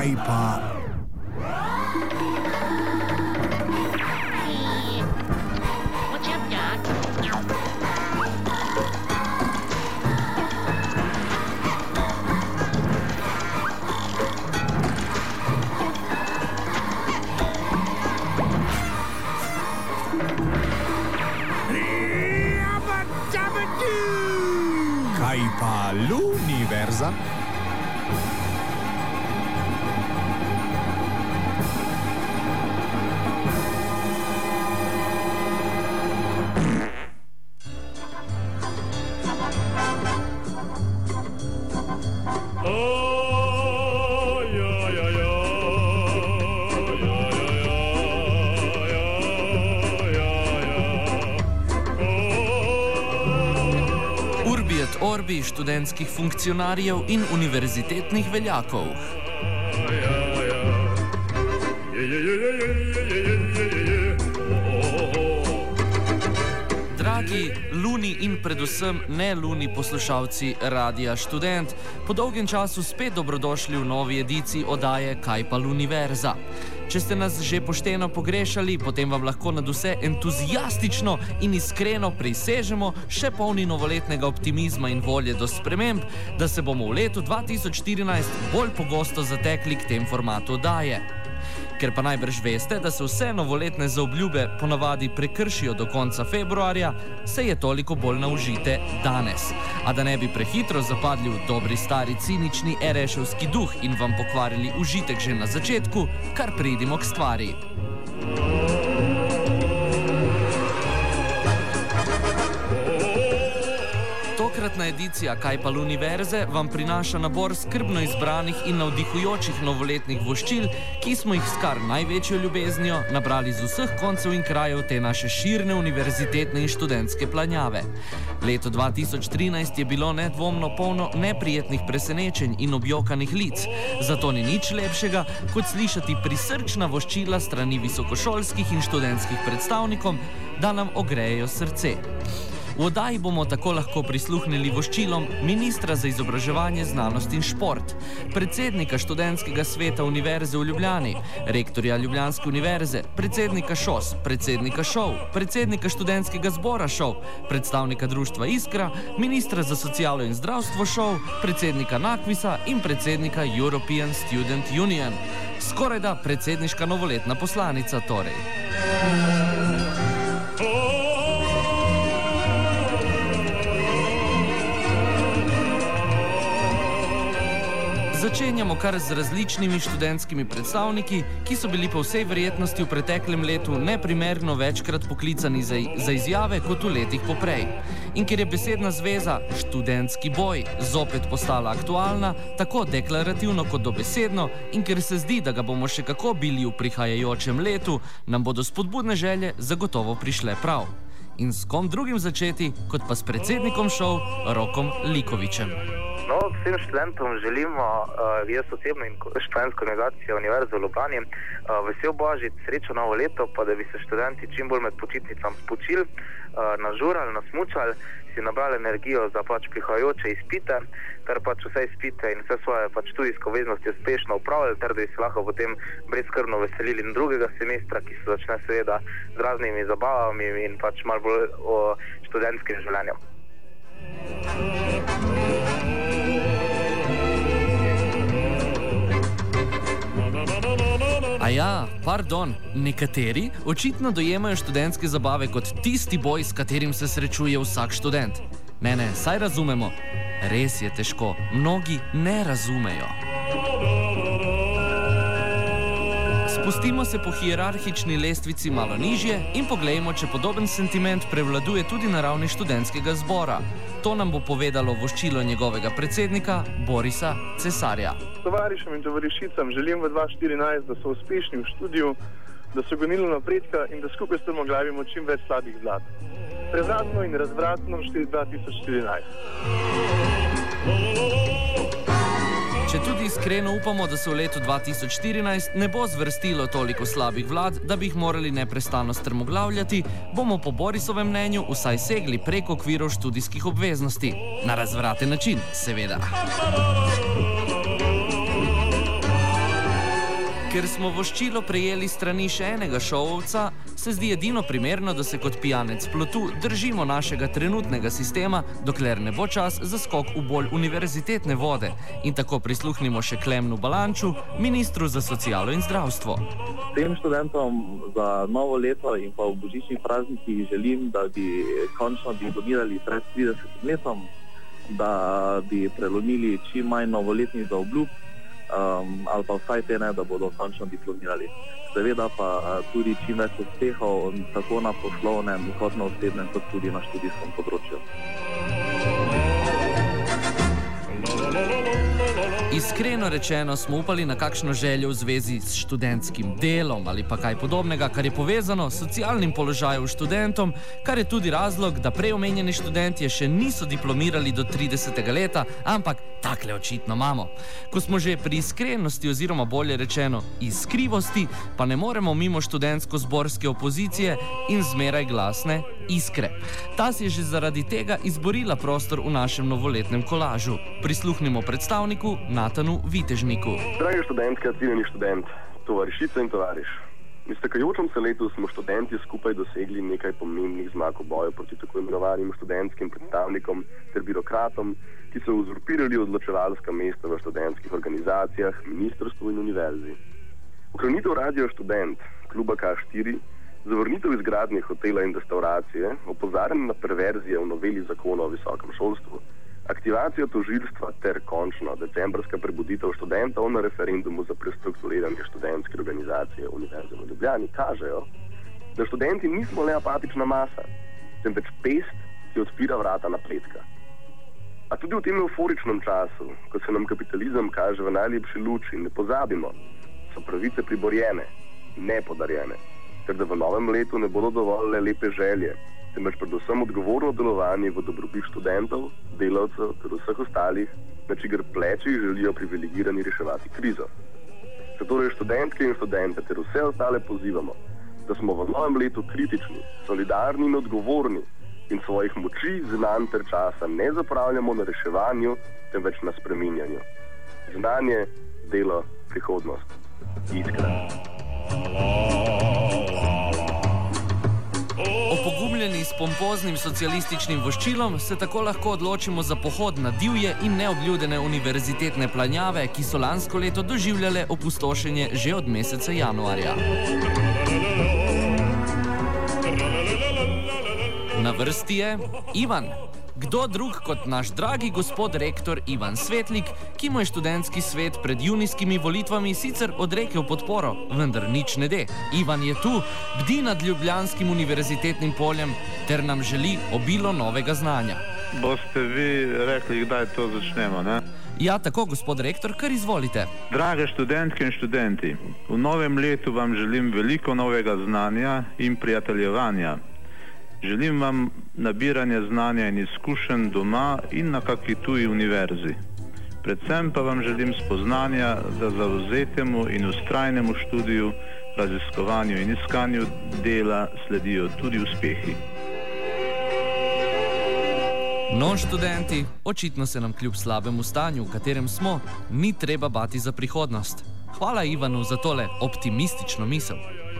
Kaj pa? Kaj pa Luniverza? Orbi študentskih funkcionarjev in univerzitetnih veljakov. Dragi luni in predvsem ne luni poslušalci Radia Študent, po dolgem času spet dobrodošli v novi ediciji oddaje Kaj pa Luniverza. Če ste nas že pošteno pogrešali, potem vam lahko nadvse entuzijastično in iskreno prisežemo, še polni novoletnega optimizma in volje do sprememb, da se bomo v letu 2014 bolj pogosto zatekli k tem formatu oddaje. Ker pa najbrž veste, da se vse novoletne zaobljube ponavadi prekršijo do konca februarja, se je toliko bolj naužite danes. A da ne bi prehitro zapadli v dobri stari cinični ereševski duh in vam pokvarili užitek že na začetku, kar pridimo k stvari. Tokratna edicija Kaj pa Luniverze vam prinaša nabor skrbno izbranih in navdihujočih novoletnih voščil, ki smo jih s kar največjo ljubeznijo nabrali z vseh koncev in krajev te naše širne univerzitetne in študentske planjave. Leto 2013 je bilo nedvomno polno neprijetnih presenečenj in objokanih lic, zato ni nič lepšega, kot slišati prisrčna voščila strani visokošolskih in študentskih predstavnikov, da nam ogrejejo srce. V oddaji bomo tako lahko prisluhnili voščilom ministra za izobraževanje, znanost in šport, predsednika študentskega sveta Univerze v Ljubljani, rektorja Ljubljanske univerze, predsednika ŠOS, predsednika ŠOU, predsednika študentskega zbora ŠOU, predstavnika društva Iskra, ministra za socialo in zdravstvo ŠOU, predsednika NAKVIS-a in predsednika European Student Union. Skorajda predsedniška novoletna poslanica torej. Začenjamo kar z različnimi študentskimi predstavniki, ki so bili po vsej verjetnosti v preteklem letu neprimerno večkrat poklicani za izjave kot v letih poprej. In ker je besedna zveza študentski boj zopet postala aktualna, tako deklarativno kot dobesedno, in ker se zdi, da ga bomo še kako bili v prihajajočem letu, nam bodo spodbudne želje zagotovo prišle prav. In s kom drugim začeti, kot pa s predsednikom ŠOU, Rokom Likovičem. No, vsem študentom želimo, jaz osebno in študentska organizacija Univerze v Ljubljani, vesel božič, srečno novo leto, pa da bi se študenti čim bolj med počitnicami spočili, nažurali, nasmučali, si nabrali energijo za prihajajoče izpite, ter vse izpite in vse svoje študijske obveznosti uspešno upravljali, ter da bi se lahko potem brezskrbno veselili drugega semestra, ki se začne seveda z raznimi zabavami in malo bolj o študentskim življenjem. A ja, pardon, nekateri očitno dojemajo študentske zabave kot tisti boj, s katerim se srečuje vsak študent. Ne, saj razumemo. Res je težko, mnogi ne razumejo. Spustimo se po hierarhični lestvici malo nižje in poglejmo, če podoben sentiment prevladuje tudi na ravni študentskega zbora. To nam bo povedalo voščilo njegovega predsednika Borisa Cesarja. Tovarišem in tovarišicam želim v 2014, da so uspešni v študiju, da so gonili napredka in da skupaj strmoglavimo čim več slabih vlad. Prezadno in razvratno štiri 2014. Če tudi iskreno upamo, da se v letu 2014 ne bo zvrstilo toliko slabih vlad, da bi jih morali neprestano strmoglavljati, bomo po Borisovem mnenju vsaj segli prek okvirov študijskih obveznosti. Na razvraten način, seveda. Ker smo voščilo prejeli strani še enega šovovca, se zdi edino primerno, da se kot pijanec plotu držimo našega trenutnega sistema, dokler ne bo čas za skok v bolj univerzitetne vode. In tako prisluhnimo še Klemnu Balanču, ministru za socialo in zdravstvo. Tem študentom za novo leto in pa v božičnih praznikih želim, da bi končno diplomirali pred 30 letom, da bi prelomili čim manj novoletnih obljub, ali pa vsaj te ne, da bodo končno diplomirali. Seveda pa tudi čim več uspehov, tako na poslovnem, kot na osebnem, kot tudi na študijskem področju. Iskreno rečeno smo upali na kakšno željo v zvezi s študentskim delom ali pa kaj podobnega, kar je povezano s socialnim položajem študentom, kar je tudi razlog, da prej omenjeni študentje še niso diplomirali do 30. leta, ampak takle očitno imamo. Ko smo že pri iskrenosti oziroma bolje rečeno iskrivosti, pa ne moremo mimo študentsko-zborske opozicije in zmeraj glasne Iskre. Ta si je že zaradi tega izborila prostor v našem novoletnem kolažu. Prisluhnimo predstavniku Natanu Vitežniku. Dragi študentke, cenjeni študent, tovarišice in tovariš. V iztekajočem se letu smo študenti skupaj dosegli nekaj pomembnih zmag v boju proti tako imenovanim študentskim predstavnikom ter birokratom, ki so uzurpirali odločevalska mesta v študentskih organizacijah, ministrstvu in univerzi. Ohranitev Radia Študent, kluba K4, zavrnitev izgradnje hotela in restauracije, opozarjanje na perverzije v noveli zakona o visokem šolstvu, aktivacija tožilstva ter končno decembrska prebuditev študentov na referendumu za prestrukturiranje študentske organizacije Univerze v Ljubljani kažejo, da študenti nismo le apatična masa, temveč pest, ki odpira vrata napredka. A tudi v tem euforičnem času, ko se nam kapitalizem kaže v najlepši luči, ne pozabimo, so pravice priborjene, ne podarjene, ter da v novem letu ne bodo dovolj le lepe želje, temveč predvsem odgovorno delovanje v dobrobit študentov, delavcev ter vseh ostalih, na čigar plečih želijo privilegirani reševati krizo. Zatorej študentke in študente ter vse ostale pozivamo, da smo v novem letu kritični, solidarni in odgovorni in svojih moči, znanj ter časa ne zapravljamo na reševanju, temveč na spreminjanju. Znanje, delo, prihodnost. Iskra. Opogumljeni s pompoznim socialističnim voščilom se tako lahko odločimo za pohod na divje in neobljudene univerzitetne planjave, ki so lansko leto doživljale opustošenje že od meseca januarja. Na vrsti je Ivan. Kdo drug kot naš dragi gospod rektor Ivan Svetlik, ki mu je študentski svet pred junijskimi volitvami sicer odrekel podporo, vendar nič ne de. Ivan je tu, bdi nad ljubljanskim univerzitetnim poljem ter nam želi obilo novega znanja. Boste vi rekli, kdaj to začnemo, ne? Ja, tako, gospod rektor, kar izvolite. Drage študentke in študenti, v novem letu vam želim veliko novega znanja in prijateljevanja. Želim vam nabiranje znanja in izkušenj doma in na kakšni tuji univerzi. Predvsem pa vam želim spoznanja, da zavzetemu in vztrajnemu študiju, raziskovanju in iskanju dela sledijo tudi uspehi. No, študenti, očitno se nam kljub slabemu stanju, v katerem smo, ni treba bati za prihodnost. Hvala Ivanu za tole optimistično misel.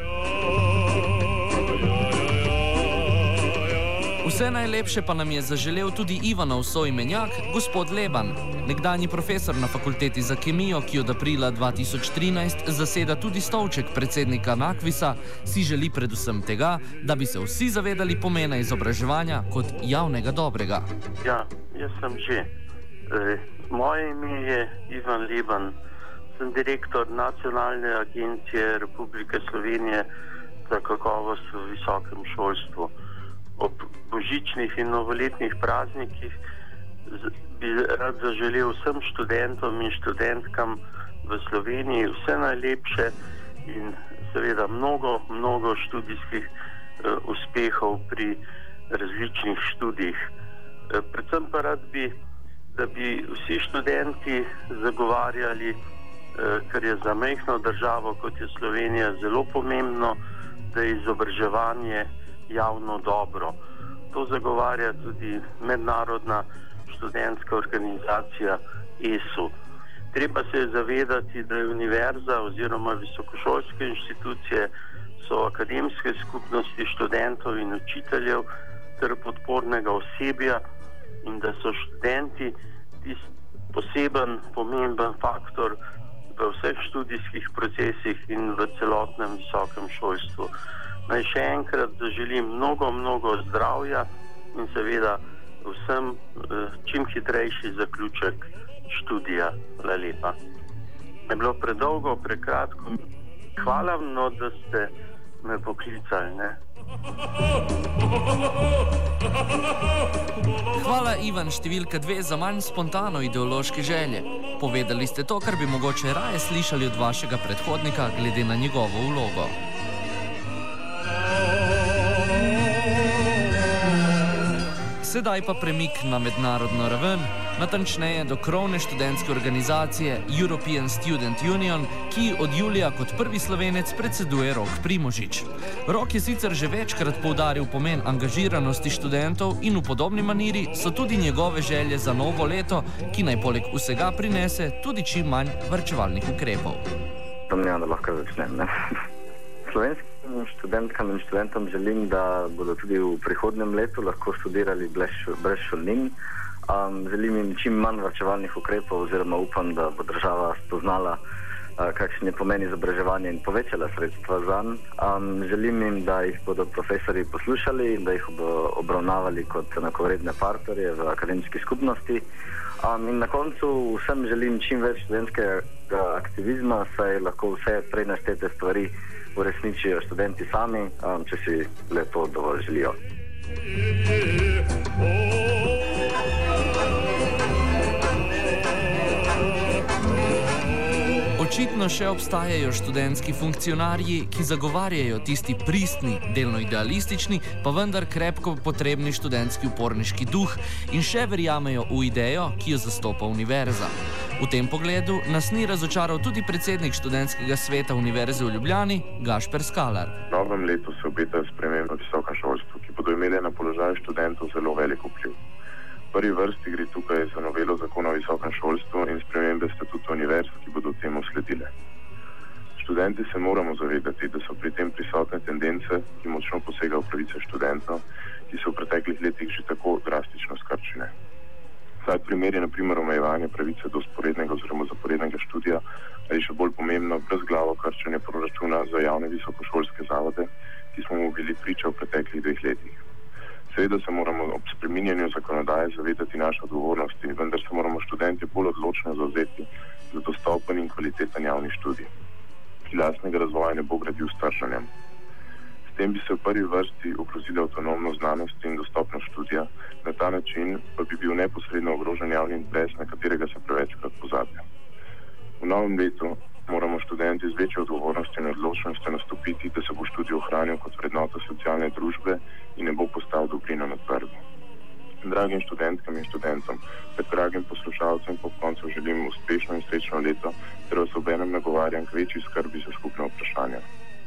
Vse najlepše pa nam je zaželel tudi Ivanov soimenjak, gospod Leban. Nekdanji profesor na fakulteti za kemijo, ki od aprila 2013 zaseda tudi stolček predsednika NAKVIS-a, si želi predvsem tega, da bi se vsi zavedali pomena izobraževanja kot javnega dobrega. Ja, jaz sem že. Moje ime je Ivan Leban. Sem direktor Nacionalne agencije Republike Slovenije za kakovost v visokem šolstvu. Ob božičnih in novoletnih praznikih bi rad zaželel vsem študentom in študentkam v Sloveniji vse najlepše in seveda mnogo študijskih uspehov pri različnih študijih. Predvsem pa rad bi, da bi vsi študenti zagovarjali, ker je za majhno državo, kot je Slovenija, zelo pomembno, da je izobraževanje javno dobro. To zagovarja tudi mednarodna študentska organizacija ESU. Treba se je zavedati, da je univerza oziroma visokošolske inštitucije so akademske skupnosti študentov in učiteljev ter podpornega osebja in da so študenti tisti poseben, pomemben faktor v vseh študijskih procesih in v celotnem visokem šolstvu. Naj še enkrat zaželim mnogo zdravja in seveda vsem čim hitrejši zaključek študija. Hvala lepa. Je bilo predolgo, prekratko. Hvala vam, da ste me poklicali, ne? Hvala, Ivan, številka 2, za manj spontano ideološke želje. Povedali ste to, kar bi mogoče raje slišali od vašega predhodnika glede na njegovo vlogo. Sedaj pa premik na mednarodno raven, natančneje do krovne študentske organizacije European Student Union, ki od julija kot prvi Slovenec predseduje Rok Primožič. Rok je sicer že večkrat poudaril pomen angažiranosti študentov in v podobni maniri so tudi njegove želje za novo leto, ki naj poleg vsega prinese tudi čim manj varčevalnih ukrepov. Domnevam, da lahko začnem, ne? Slovenskim študentkam in študentom želim, da bodo tudi v prihodnjem letu lahko študirali brez šolnin. Želim jim čim manj varčevalnih ukrepov oziroma upam, da bo država spoznala, kakšen je pomen izobraževanja in povečala sredstva zanj. Želim jim, da jih bodo profesori poslušali in da jih bodo obravnavali kot enakovredne partnerje v akademski skupnosti. In na koncu vsem želim čim več študentskega aktivizma, saj lahko vse prej naštete stvari uresničijo študenti sami, če si le to dovolj želijo. Očitno še obstajajo študentski funkcionarji, ki zagovarjajo tisti pristni, delno idealistični, pa vendar krepko potrebni študentski uporniški duh in še verjamejo v idejo, ki jo zastopa univerza. V tem pogledu nas ni razočaral tudi predsednik študentskega sveta Univerze v Ljubljani, Gašper Skalar. V novem letu se obetajo spremembe v visokem šolstvu, ki bodo imele na položaj študentov zelo velik vpliv. V prvi vrsti gre tukaj za novelo zakona o visokem šolstvu in spremembe statuta univerz, ki bodo temu sledile. Študenti se moramo zavedati, da so pri tem prisotne tendence, ki močno posegajo v pravice študentov, ki so v preteklih letih že tako drastično skrčene. Tak primer je na primer omejevanje pravice do sporednega oziroma zaporednega študija ali še bolj pomembno brezglavo krčenje proračuna za javne visokošolske zavode, ki smo mu bili priča v preteklih 2 letih. Seveda se moramo ob spreminjanju zakonodaje zavedati naše odgovornosti, vendar se moramo študenti bolj odločno zavzeti za dostopen in kvaliteten javni študij, ki lastnega razvoja ne bo gradil s trženjem. S tem bi se v prvi vrsti ogrozila avtonomnost znanosti in dostopnost študija, na ta način pa bi bil neposredno ogrožen javni interes, na katerega se prevečkrat pozablja. V novem letu moramo študenti z večjo odgovornostjo in odločnostjo nastopiti, da se bo študij ohranil kot vrednota socialne družbe in ne bo postal dobrina na trgu. Dragim študentkam in študentom, ter dragim poslušalcem po koncu želim uspešno in srečno leto, ter vas obenem nagovarjam k večji skrbi za skupne vprašanja.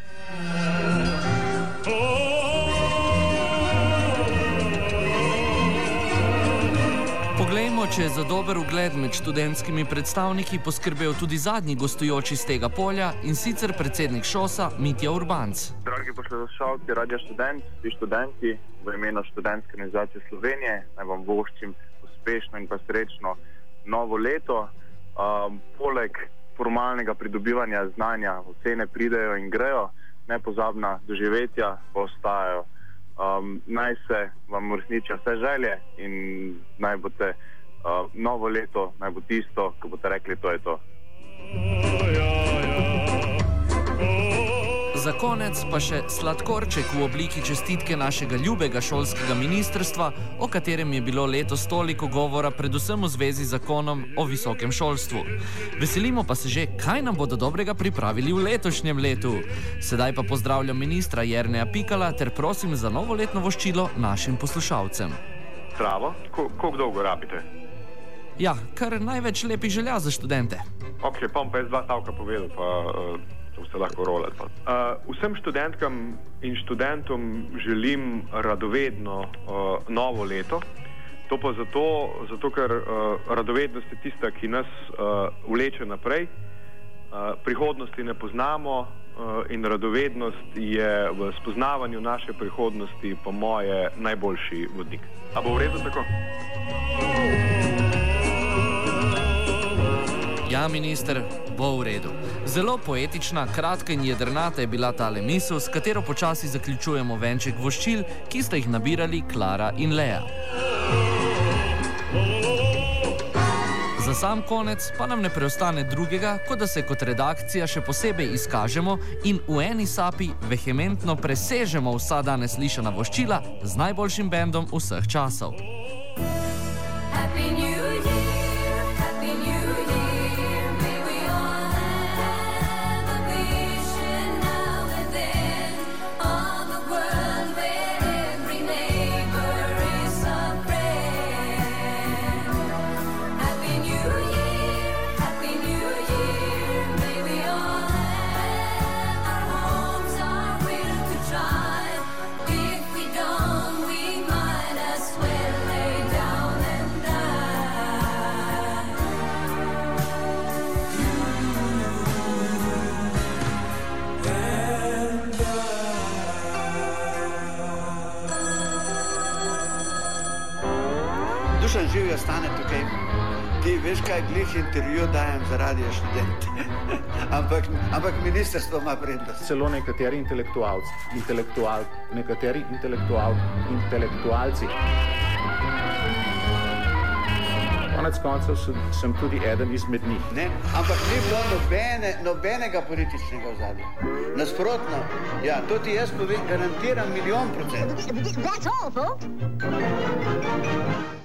Poglejmo, če je za dober ugled med študentskimi predstavniki poskrbel tudi zadnji gostujoči z tega polja in sicer predsednik ŠOS-a Mitja Urbanc. Dragi poslušalci Radia Študent, vi študenti, v imenu Študentske organizacije Slovenije, naj vam voščim uspešno in pa srečno novo leto. Poleg formalnega pridobivanja znanja ocene pridejo in grejo, nepozabna doživetja pa ostajajo. Naj se vam uresničijo vse želje in naj boste novo leto, naj bo tisto, ko boste rekli, to je to. Za konec pa še sladkorček v obliki čestitke našega ljubega šolskega ministrstva, o katerem je bilo letos toliko govora predvsem v zvezi z zakonom o visokem šolstvu. Veselimo pa se že, kaj nam bodo dobrega pripravili v letošnjem letu. Sedaj pa pozdravljam ministra Jerneja Pikala ter prosim za novoletno voščilo našim poslušalcem. Zdravo, koliko dolgo rabite? Ja, kar največ lepih želja za študente. Ok, pa bom pa jaz 2 stavka povedal, pa boste lahko rolali. Vsem študentkam in študentom želim radovedno novo leto. To pa zato ker radovednost je tista, ki nas vleče naprej. Prihodnosti ne poznamo in radovednost je v spoznavanju naše prihodnosti po moje najboljši vodnik. A bo v redu tako? Ja, minister, bo v redu. Zelo poetična, kratka in jedrnata je bila tale misel, s katero počasi zaključujemo venček voščil, ki sta jih nabirali Klara in Lea. Za sam konec pa nam ne preostane drugega, kot da se kot redakcija še posebej izkažemo in v eni sapi vehementno presežemo vsa danes slišana voščila z najboljšim bendom vseh časov. Dušan Živjo stane tukaj. Ti veš, kaj glih intervju dajem za Radio Študent. ampak ministrstvo ima prednost. Celo nekateri intelektualci. Konec koncev sem tudi eden izmed njih. Ne, ampak ni bilo nobenega političnega ozadja. Nasprotno, ja, to ti jaz povem, garantiram 1,000,000%. That's all, folks.